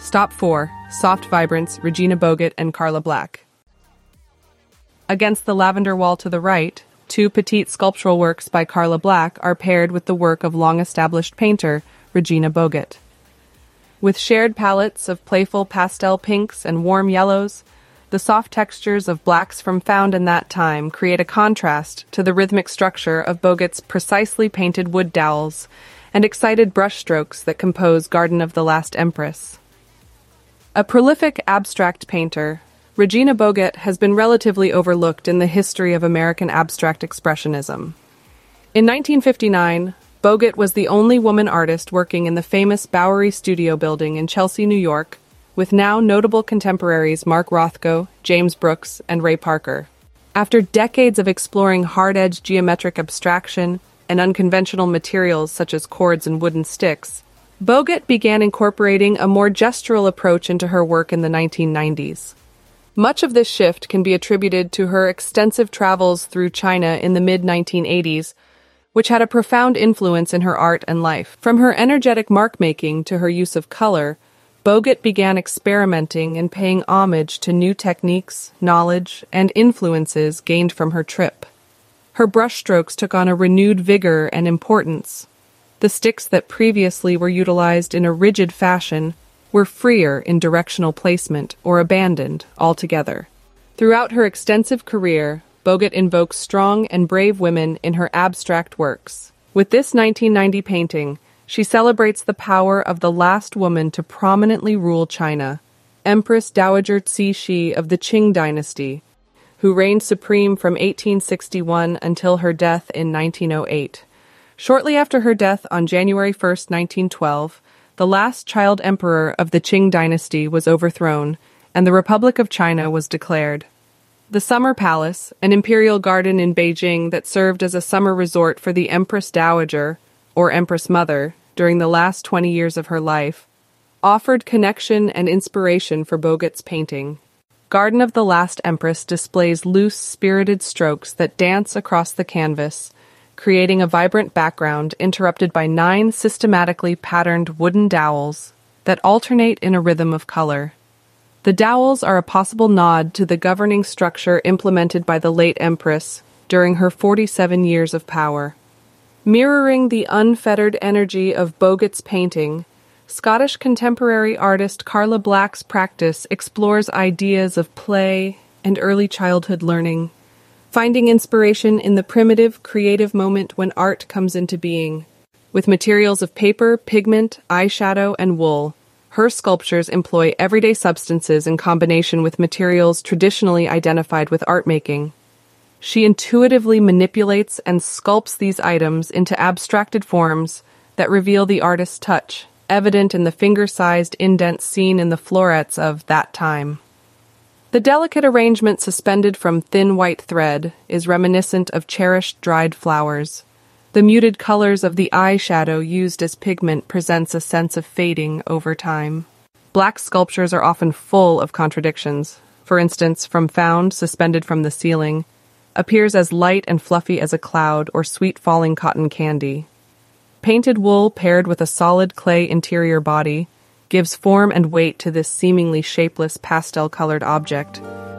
Stop 4. Soft Vibrance, Regina Bogut and Carla Black. Against the lavender wall to the right, two petite sculptural works by Carla Black are paired with the work of long-established painter Regina Bogut. With shared palettes of playful pastel pinks and warm yellows, the soft textures of blacks from found in that time create a contrast to the rhythmic structure of Bogut's precisely painted wood dowels and excited brushstrokes that compose Garden of the Last Empress. A prolific abstract painter, Regina Bogut has been relatively overlooked in the history of American abstract expressionism. In 1959, Bogut was the only woman artist working in the famous Bowery Studio building in Chelsea, New York, with now notable contemporaries Mark Rothko, James Brooks, and Ray Parker. After decades of exploring hard-edged geometric abstraction and unconventional materials such as cords and wooden sticks, Bogut began incorporating a more gestural approach into her work in the 1990s. Much of this shift can be attributed to her extensive travels through China in the mid-1980s, which had a profound influence in her art and life. From her energetic mark-making to her use of color, Bogut began experimenting and paying homage to new techniques, knowledge, and influences gained from her trip. Her brushstrokes took on a renewed vigor and importance. The sticks that previously were utilized in a rigid fashion were freer in directional placement or abandoned altogether. Throughout her extensive career, Bogut invokes strong and brave women in her abstract works. With this 1990 painting, she celebrates the power of the last woman to prominently rule China, Empress Dowager Cixi of the Qing dynasty, who reigned supreme from 1861 until her death in 1908. Shortly after her death on January 1, 1912, the last child emperor of the Qing dynasty was overthrown, and the Republic of China was declared. The Summer Palace, an imperial garden in Beijing that served as a summer resort for the Empress Dowager, or Empress Mother, during the last 20 years of her life, offered connection and inspiration for Bogut's painting. Garden of the Last Empress displays loose, spirited strokes that dance across the canvas, creating a vibrant background interrupted by 9 systematically patterned wooden dowels that alternate in a rhythm of color. The dowels are a possible nod to the governing structure implemented by the late Empress during her 47 years of power. Mirroring the unfettered energy of Bogut's painting, Scottish contemporary artist Carla Black's practice explores ideas of play and early childhood learning, finding inspiration in the primitive, creative moment when art comes into being. With materials of paper, pigment, eyeshadow, and wool, her sculptures employ everyday substances in combination with materials traditionally identified with art making. She intuitively manipulates and sculpts these items into abstracted forms that reveal the artist's touch, evident in the finger-sized indents seen in the florets of that time. The delicate arrangement suspended from thin white thread is reminiscent of cherished dried flowers. The muted colors of the eyeshadow used as pigment presents a sense of fading over time. Black sculptures are often full of contradictions. For instance, From Found, suspended from the ceiling, appears as light and fluffy as a cloud or sweet falling cotton candy. Painted wool paired with a solid clay interior body gives form and weight to this seemingly shapeless pastel-colored object,